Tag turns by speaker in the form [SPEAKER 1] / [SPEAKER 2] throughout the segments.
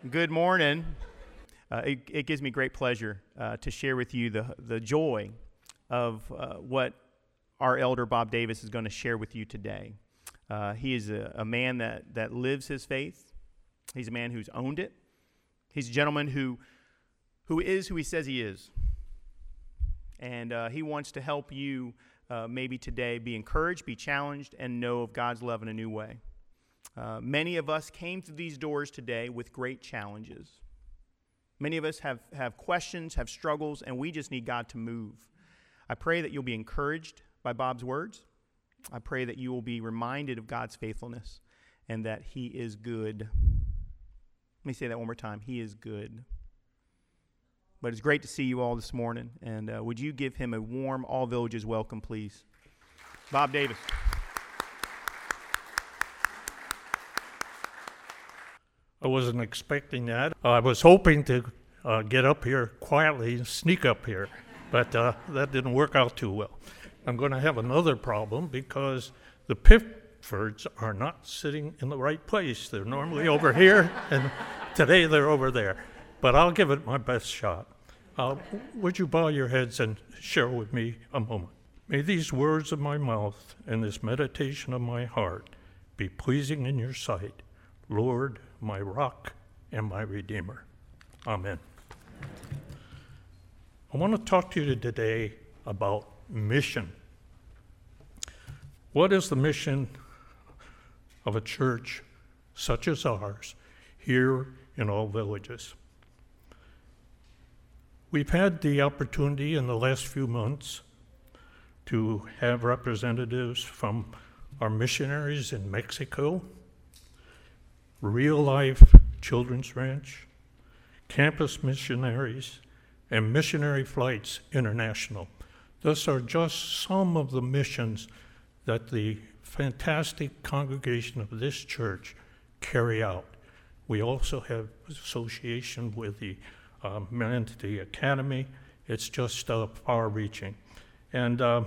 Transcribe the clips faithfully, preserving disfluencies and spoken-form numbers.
[SPEAKER 1] Good morning. Uh, it, it gives me great pleasure uh, to share with you the the joy of uh, what our elder Bob Davis is going to share with you today. Uh, he is a, a man that, that lives his faith. He's a man who's owned it. He's a gentleman who who is who he says he is. And uh, he wants to help you uh, maybe today be encouraged, be challenged, and know of God's love in a new way. Uh, many of us came through these doors today with great challenges. Many of us have, have questions, have struggles, and we just need God to move. I pray that you'll be encouraged by Bob's words. I pray that you will be reminded of God's faithfulness and that he is good. Let me say that one more time. He is good. But it's great to see you all this morning, and uh, would you give him a warm All Villages welcome, please? Bob Davis.
[SPEAKER 2] I wasn't expecting that. I was hoping to uh, get up here quietly and sneak up here, but uh, that didn't work out too well. I'm going to have another problem because the Piffords are not sitting in the right place. They're normally over here, and today they're over there. But I'll give it my best shot. Uh, would you bow your heads and share with me a moment? May these words of my mouth and this meditation of my heart be pleasing in your sight, Lord, my rock and my redeemer. Amen. I want to talk to you today about mission. What is the mission of a church such as ours here in All Villages? We've had the opportunity in the last few months to have representatives from our missionaries in Mexico, Real Life Children's Ranch, Campus Missionaries, and Missionary Flights International. Those are just some of the missions that the fantastic congregation of this church carry out. We also have association with the uh, Mentality Academy. It's just uh, far-reaching. And uh,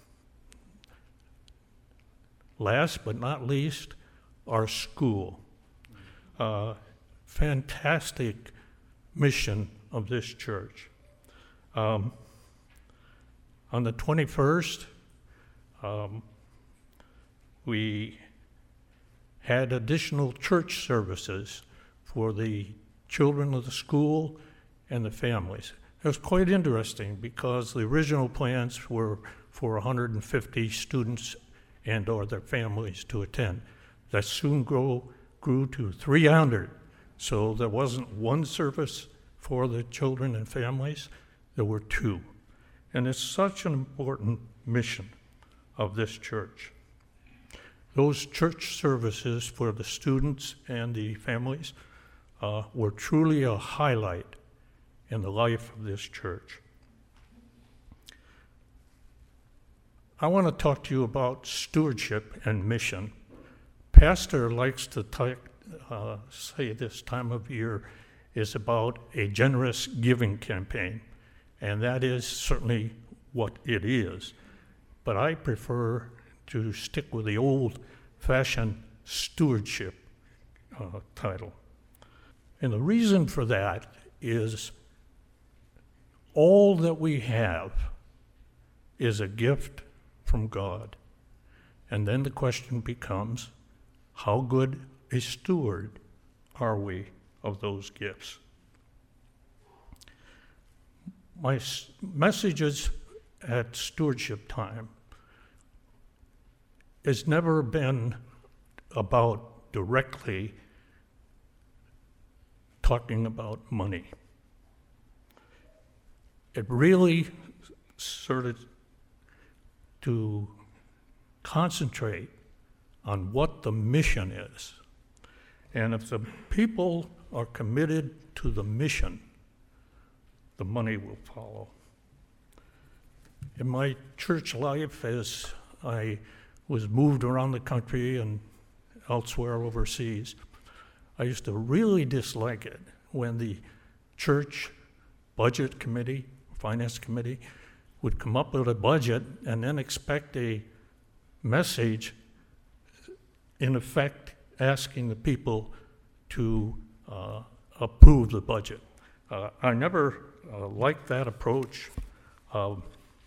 [SPEAKER 2] last but not least, our school. Uh, fantastic mission of this church. Um, on the twenty-first, um, we had additional church services for the children of the school and the families. It was quite interesting because the original plans were for one hundred fifty students and or their families to attend. That soon grew, grew to three hundred. So there wasn't one service for the children and families, there were two. And it's such an important mission of this church. Those church services for the students and the families uh, were truly a highlight in the life of this church. I want to talk to you about stewardship and mission. Pastor likes to t- uh, say this time of year is about a generous giving campaign, and that is certainly what it is. But I prefer to stick with the old-fashioned stewardship uh, title. And the reason for that is all that we have is a gift from God. And then the question becomes, how good a steward are we of those gifts? My s- messages at stewardship time has never been about directly talking about money. It really started to concentrate on what the mission is. And if the people are committed to the mission, the money will follow. In my church life, as I was moved around the country and elsewhere overseas, I used to really dislike it when the church budget committee, finance committee, would come up with a budget and then expect a message, in effect, asking the people to uh, approve the budget. Uh, I never uh, liked that approach. Um,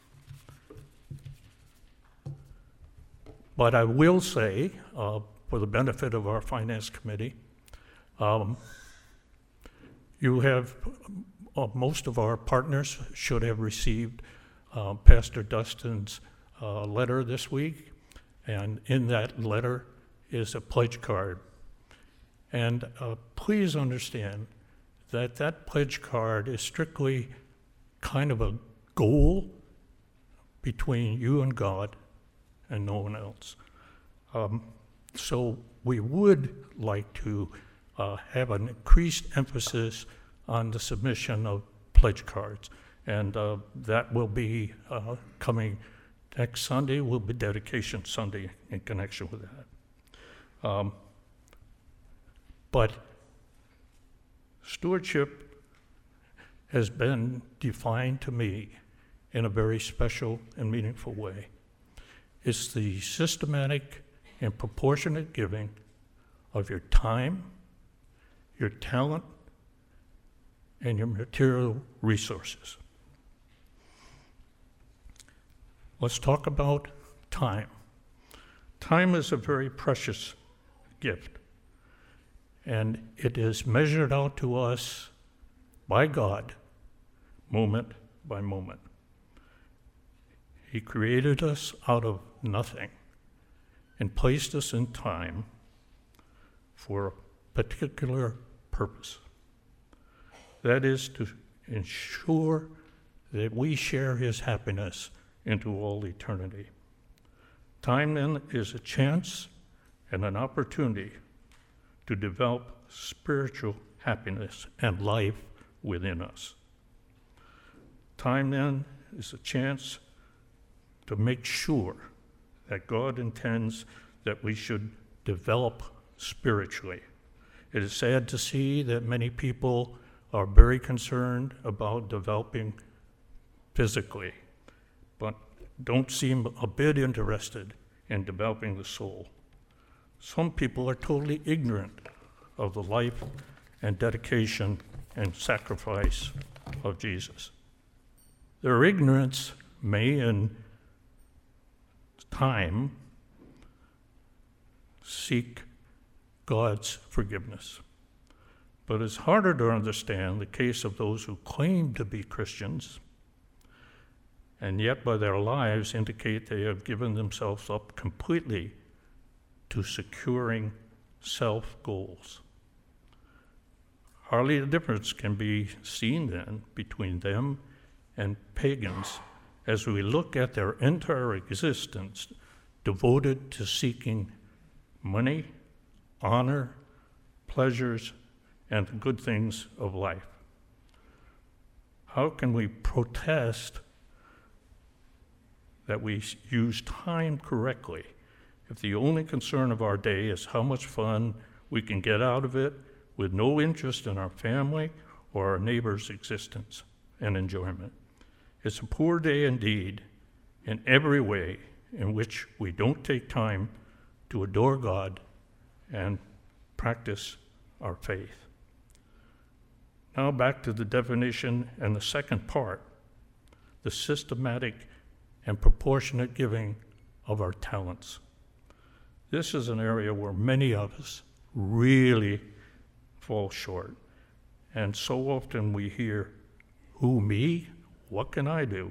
[SPEAKER 2] but I will say, uh, for the benefit of our finance committee, um, you have, uh, most of our partners should have received uh, Pastor Dustin's uh, letter this week, and in that letter is a pledge card. And uh, please understand that that pledge card is strictly kind of a goal between you and God and no one else. Um, so we would like to uh, have an increased emphasis on the submission of pledge cards. And uh, that will be uh, coming next Sunday, will be Dedication Sunday in connection with that. Um, but stewardship has been defined to me in a very special and meaningful way. It's the systematic and proportionate giving of your time, your talent, and your material resources. Let's talk about time. Time is a very precious gift, and it is measured out to us by God, moment by moment. He created us out of nothing and placed us in time for a particular purpose. That is to ensure that we share his happiness into all eternity. Time then is a chance and an opportunity to develop spiritual happiness and life within us. Time then is a chance to make sure that God intends that we should develop spiritually. It is sad to see that many people are very concerned about developing physically, but don't seem a bit interested in developing the soul. Some people are totally ignorant of the life and dedication and sacrifice of Jesus. Their ignorance may, in time, seek God's forgiveness. But it's harder to understand the case of those who claim to be Christians and yet by their lives indicate they have given themselves up completely to securing self-goals. Hardly a difference can be seen then between them and pagans as we look at their entire existence devoted to seeking money, honor, pleasures, and the good things of life. How can we protest that we use time correctly if the only concern of our day is how much fun we can get out of it with no interest in our family or our neighbor's existence and enjoyment? It's a poor day indeed in every way in which we don't take time to adore God and practice our faith. Now back to the definition and the second part, the systematic and proportionate giving of our talents. This is an area where many of us really fall short. And so often we hear, who, me? What can I do?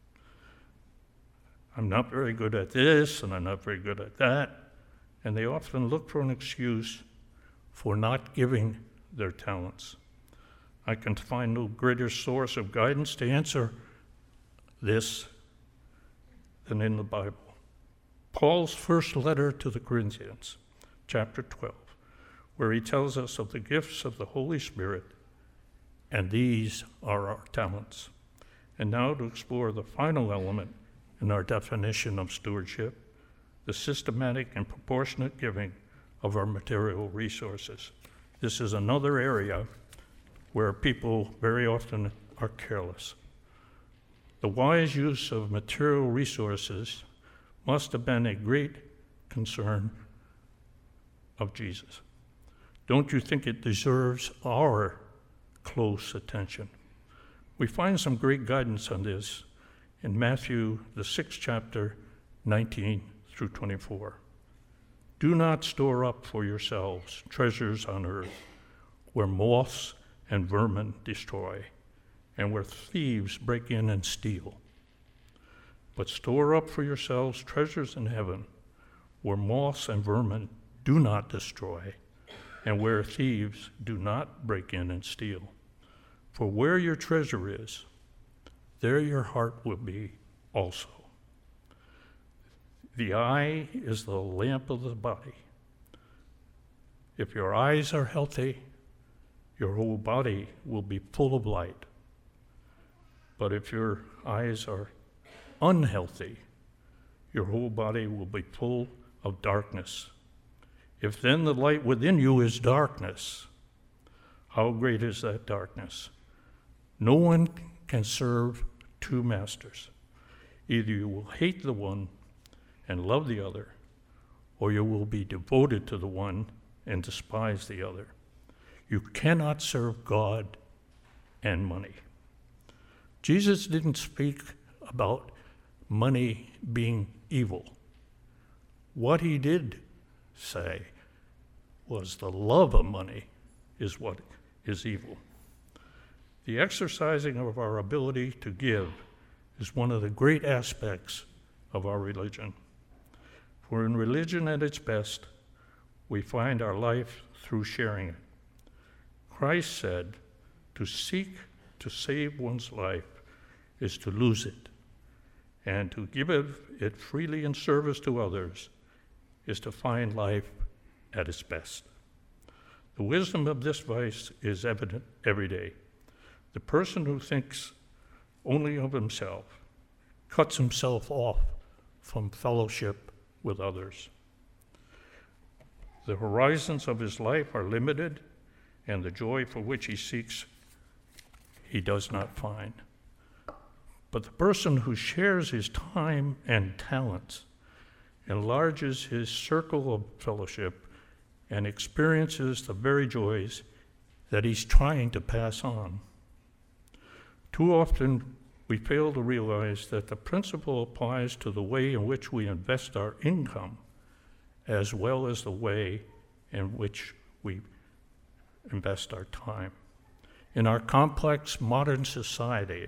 [SPEAKER 2] I'm not very good at this, and I'm not very good at that. And they often look for an excuse for not giving their talents. I can find no greater source of guidance to answer this than in the Bible. Paul's first letter to the Corinthians, chapter twelve, where he tells us of the gifts of the Holy Spirit, and these are our talents. And now to explore the final element in our definition of stewardship, the systematic and proportionate giving of our material resources. This is another area where people very often are careless. The wise use of material resources must have been a great concern of Jesus. Don't you think it deserves our close attention. We find some great guidance on this in Matthew, the sixth chapter, nineteen through twenty-four. Do not store up for yourselves treasures on earth, where moths and vermin destroy, and where thieves break in and steal. But store up for yourselves treasures in heaven, where moths and vermin do not destroy, and where thieves do not break in and steal. For where your treasure is, there your heart will be also. The eye is the lamp of the body. If your eyes are healthy, your whole body will be full of light. But if your eyes are unhealthy, your whole body will be full of darkness. If then the light within you is darkness, how great is that darkness? No one can serve two masters. Either you will hate the one and love the other, or you will be devoted to the one and despise the other. You cannot serve God and money. Jesus didn't speak about money being evil. What he did say was the love of money is what is evil. The exercising of our ability to give is one of the great aspects of our religion. For in religion at its best, we find our life through sharing it. Christ said, to seek to save one's life is to lose it, and to give it freely in service to others is to find life at its best. The wisdom of this vice is evident every day. The person who thinks only of himself cuts himself off from fellowship with others. The horizons of his life are limited, and the joy for which he seeks, he does not find. But the person who shares his time and talents enlarges his circle of fellowship and experiences the very joys that he's trying to pass on. Too often, we fail to realize that the principle applies to the way in which we invest our income, as well as the way in which we invest our time. In our complex modern society,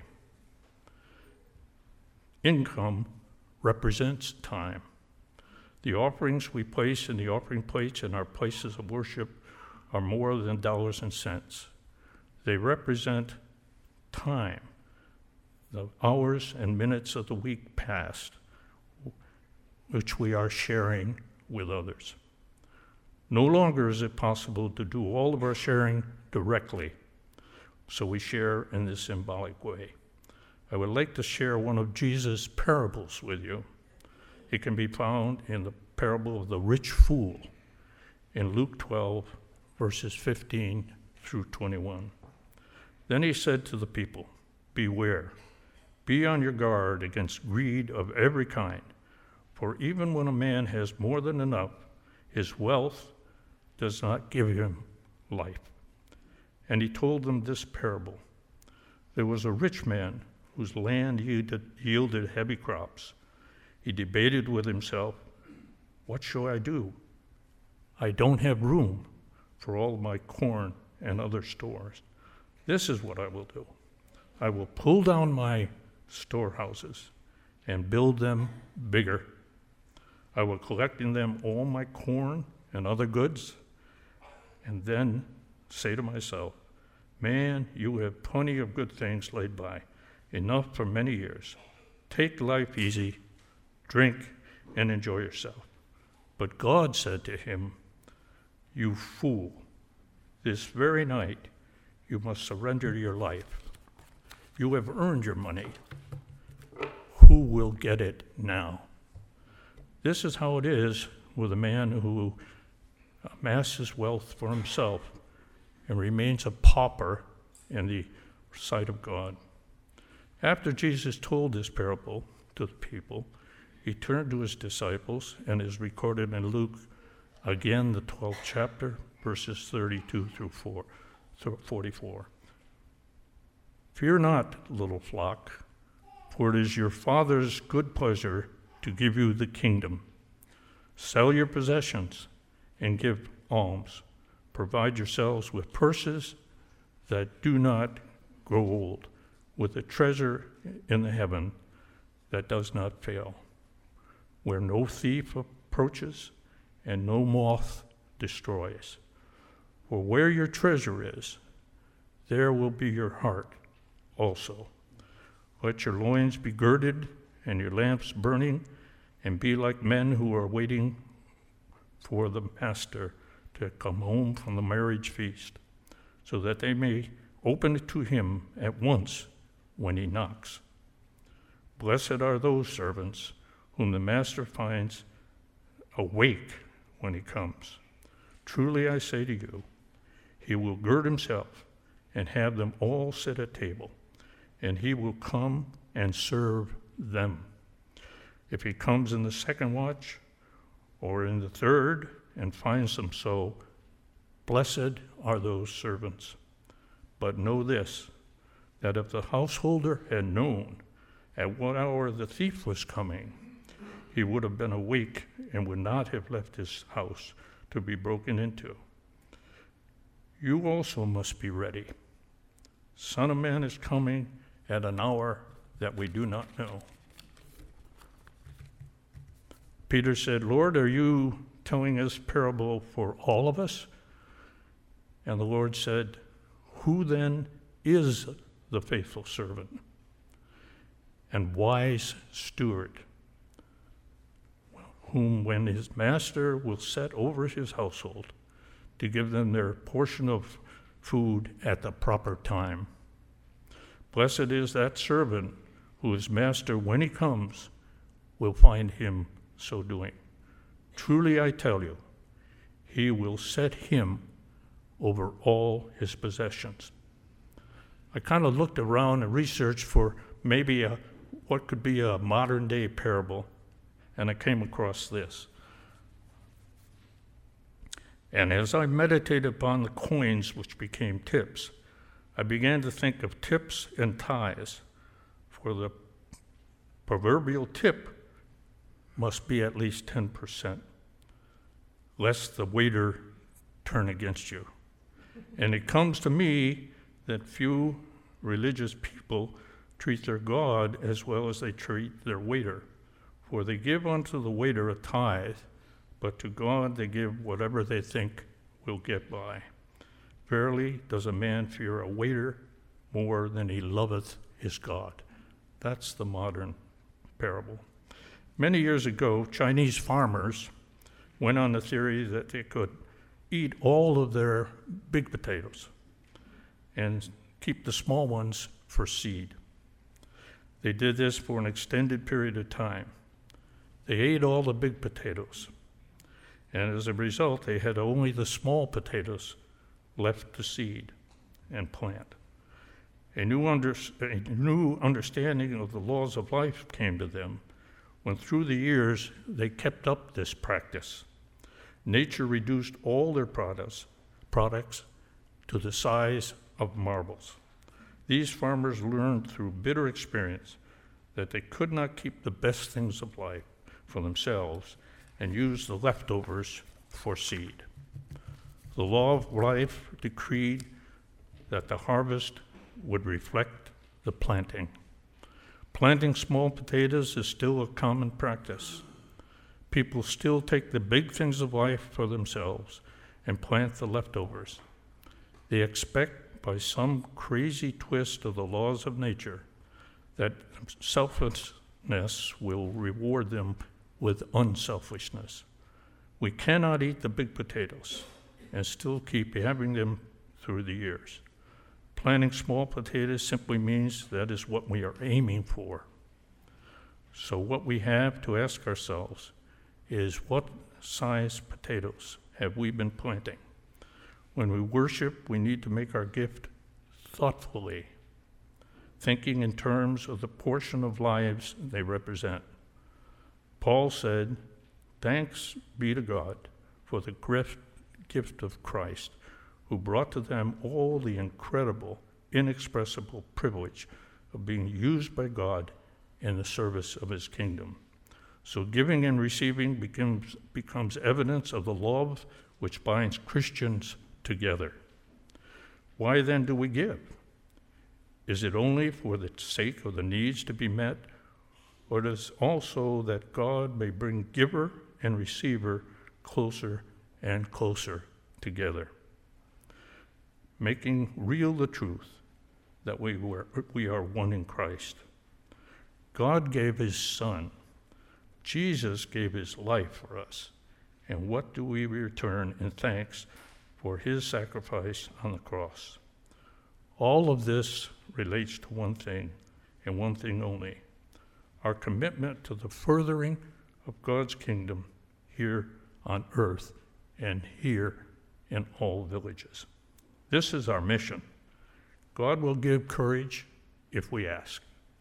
[SPEAKER 2] income represents time. The offerings we place in the offering plates in our places of worship are more than dollars and cents. They represent time, the hours and minutes of the week past, which we are sharing with others. No longer is it possible to do all of our sharing directly, so we share in this symbolic way. I would like to share one of Jesus' parables with you. It can be found in the parable of the rich fool in Luke twelve, verses fifteen through twenty-one. Then he said to the people, beware, be on your guard against greed of every kind, for even when a man has more than enough, his wealth does not give him life. And he told them this parable. There was a rich man whose land yielded, yielded heavy crops. He debated with himself, what shall I do? I don't have room for all my corn and other stores. This is what I will do. I will pull down my storehouses and build them bigger. I will collect in them all my corn and other goods, and then say to myself, man, you have plenty of good things laid by, enough for many years. Take life easy, drink, and enjoy yourself. But God said to him, you fool, this very night you must surrender your life. You have earned your money. Who will get it now? This is how it is with a man who amasses wealth for himself and remains a pauper in the sight of God. After Jesus told this parable to the people, he turned to his disciples, and is recorded in Luke, again the twelfth chapter, verses thirty-two through forty-four. Fear not, little flock, for it is your Father's good pleasure to give you the kingdom. Sell your possessions and give alms. Provide yourselves with purses that do not grow old, with a treasure in the heaven that does not fail, where no thief approaches and no moth destroys. For where your treasure is, there will be your heart also. Let your loins be girded and your lamps burning, and be like men who are waiting for the master to come home from the marriage feast, so that they may open it to him at once when he knocks. Blessed are those servants whom the master finds awake when he comes. Truly I say to you, he will gird himself and have them all sit at table, and he will come and serve them. If he comes in the second watch or in the third and finds them so, blessed are those servants. But know this, that if the householder had known at what hour the thief was coming, he would have been awake and would not have left his house to be broken into. You also must be ready. Son of Man is coming at an hour that we do not know. Peter said, Lord, are you telling this parable for all of us? And the Lord said, who then is the faithful servant and wise steward, whom when his master will set over his household to give them their portion of food at the proper time? Blessed is that servant whose master, when he comes, will find him so doing. Truly I tell you, he will set him over all his possessions. I kind of looked around and researched for maybe a, what could be a modern day parable, and I came across this. And as I meditated upon the coins which became tips, I began to think of tips and ties, for the proverbial tip must be at least ten percent, lest the waiter turn against you. And it comes to me that few religious people treat their God as well as they treat their waiter, for they give unto the waiter a tithe, but to God they give whatever they think will get by. Verily does a man fear a waiter more than he loveth his God. That's the modern parable. Many years ago, Chinese farmers went on the theory that they could eat all of their big potatoes and keep the small ones for seed. They did this for an extended period of time. They ate all the big potatoes, and as a result, they had only the small potatoes left to seed and plant. A new, under, a new understanding of the laws of life came to them when through the years they kept up this practice. Nature reduced all their products, products to the size of marbles. These farmers learned through bitter experience that they could not keep the best things of life for themselves and use the leftovers for seed. The law of life decreed that the harvest would reflect the planting. Planting small potatoes is still a common practice. People still take the big things of life for themselves and plant the leftovers. They expect by some crazy twist of the laws of nature that selflessness will reward them with unselfishness. We cannot eat the big potatoes and still keep having them through the years. Planting small potatoes simply means that is what we are aiming for. So what we have to ask ourselves is, what size potatoes have we been planting? When we worship, we need to make our gift thoughtfully, thinking in terms of the portion of lives they represent. Paul said, "Thanks be to God for the gift of Christ, who brought to them all the incredible inexpressible privilege of being used by God in the service of his kingdom. So giving and receiving becomes, becomes evidence of the love which binds Christians together. Why then do we give? Is it only for the sake of the needs to be met, or is it also that God may bring giver and receiver closer and closer together, making real the truth that we, were, we are one in Christ? God gave his Son. Jesus gave his life for us. And what do we return in thanks for his sacrifice on the cross? All of this relates to one thing, and one thing only: our commitment to the furthering of God's kingdom here on earth and here in all villages. This is our mission. God will give courage if we ask,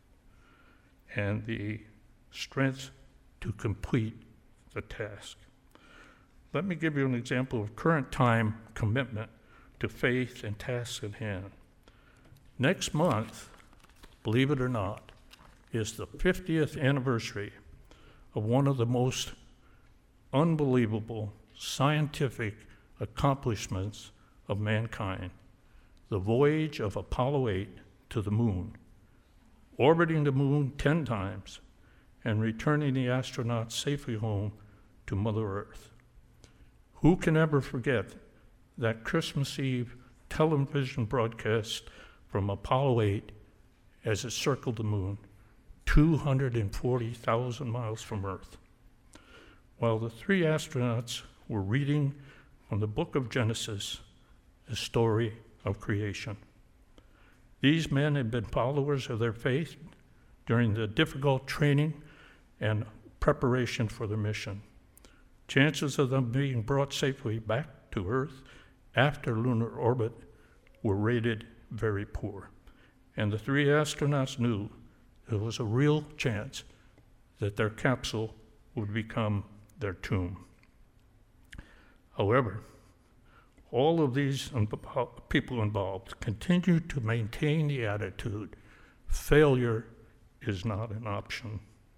[SPEAKER 2] and the strength to complete the task. Let me give you an example of current time commitment to faith and tasks at hand. Next month, believe it or not, is the fiftieth anniversary of one of the most unbelievable scientific accomplishments of mankind, the voyage of Apollo eight to the moon, orbiting the moon ten times and returning the astronauts safely home to Mother Earth. Who can ever forget that Christmas Eve television broadcast from Apollo eight as it circled the moon, two hundred forty thousand miles from Earth? While the three astronauts were reading from the book of Genesis, the story of creation. These men had been followers of their faith during the difficult training and preparation for the mission. Chances of them being brought safely back to Earth after lunar orbit were rated very poor. And the three astronauts knew there was a real chance that their capsule would become their tomb. However, all of these people involved continued to maintain the attitude, failure is not an option.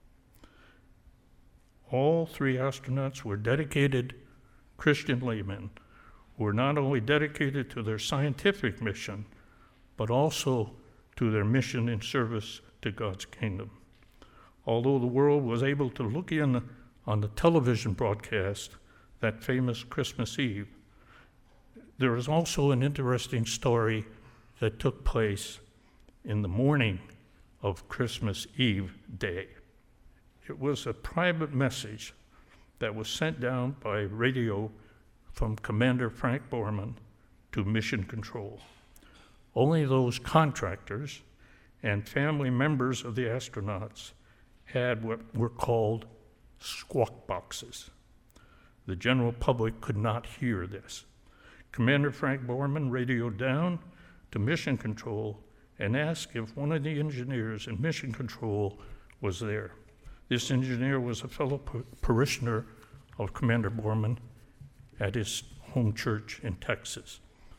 [SPEAKER 2] All three astronauts were dedicated Christian laymen who were not only dedicated to their scientific mission, but also to their mission in service to God's kingdom. Although the world was able to look in on the television broadcast that famous Christmas Eve, there is also an interesting story that took place in the morning of Christmas Eve day. It was a private message that was sent down by radio from Commander Frank Borman to Mission Control. Only those contractors and family members of the astronauts had what were called squawk boxes. The general public could not hear this. Commander Frank Borman radioed down to Mission Control and asked if one of the engineers in Mission Control was there. This engineer was a fellow parishioner of Commander Borman at his home church in Texas.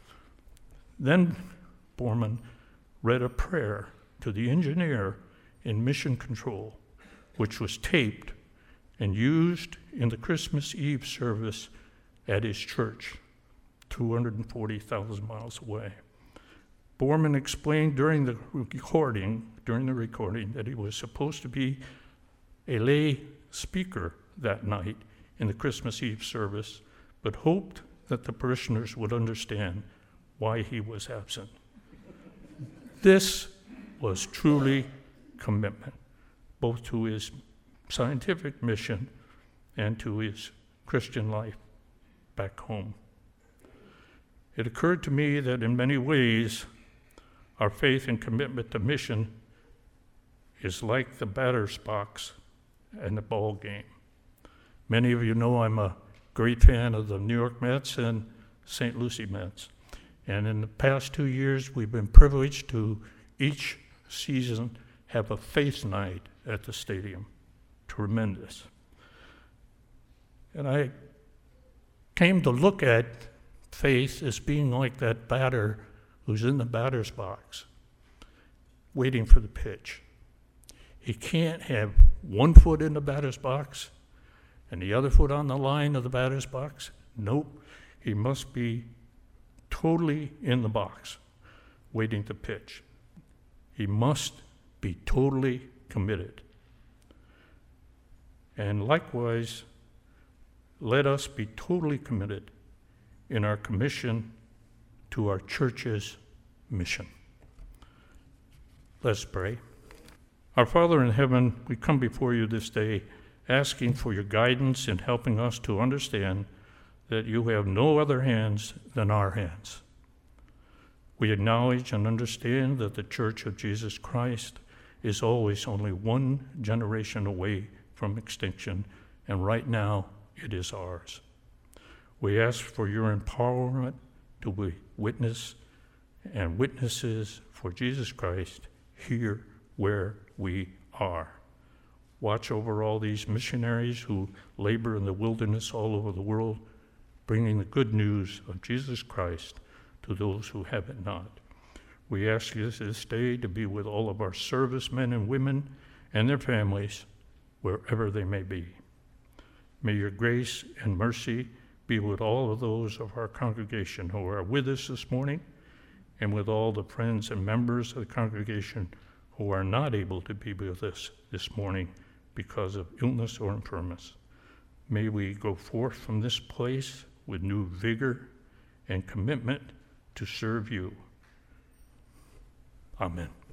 [SPEAKER 2] Then Borman read a prayer to the engineer in Mission Control, which was taped and used in the Christmas Eve service at his church, two hundred forty thousand miles away. Borman explained during the recording, during the recording that he was supposed to be a lay speaker that night in the Christmas Eve service, but hoped that the parishioners would understand why he was absent. This was truly commitment, both to his scientific mission and to his Christian life back home. It occurred to me that in many ways, our faith and commitment to mission is like the batter's box and the ball game. Many of you know I'm a great fan of the New York Mets and Saint Lucie Mets. And in the past two years, we've been privileged to each season have a faith night at the stadium. Tremendous. And I came to look at faith as being like that batter who's in the batter's box waiting for the pitch. He can't have one foot in the batter's box and the other foot on the line of the batter's box. Nope. He must be totally in the box, waiting to pitch. He must be totally committed. And likewise, let us be totally committed in our commission to our church's mission. Let's pray. Our Father in heaven, we come before you this day asking for your guidance in helping us to understand that you have no other hands than our hands. We acknowledge and understand that the Church of Jesus Christ is always only one generation away from extinction, and right now it is ours. We ask for your empowerment to be witness and witnesses for Jesus Christ here where we are. Watch over all these missionaries who labor in the wilderness all over the world, bringing the good news of Jesus Christ to those who have it not. We ask you this day to be with all of our servicemen and women and their families, wherever they may be. May your grace and mercy be with all of those of our congregation who are with us this morning, and with all the friends and members of the congregation who are not able to be with us this morning because of illness or infirmity. May we go forth from this place with new vigor and commitment to serve you. Amen.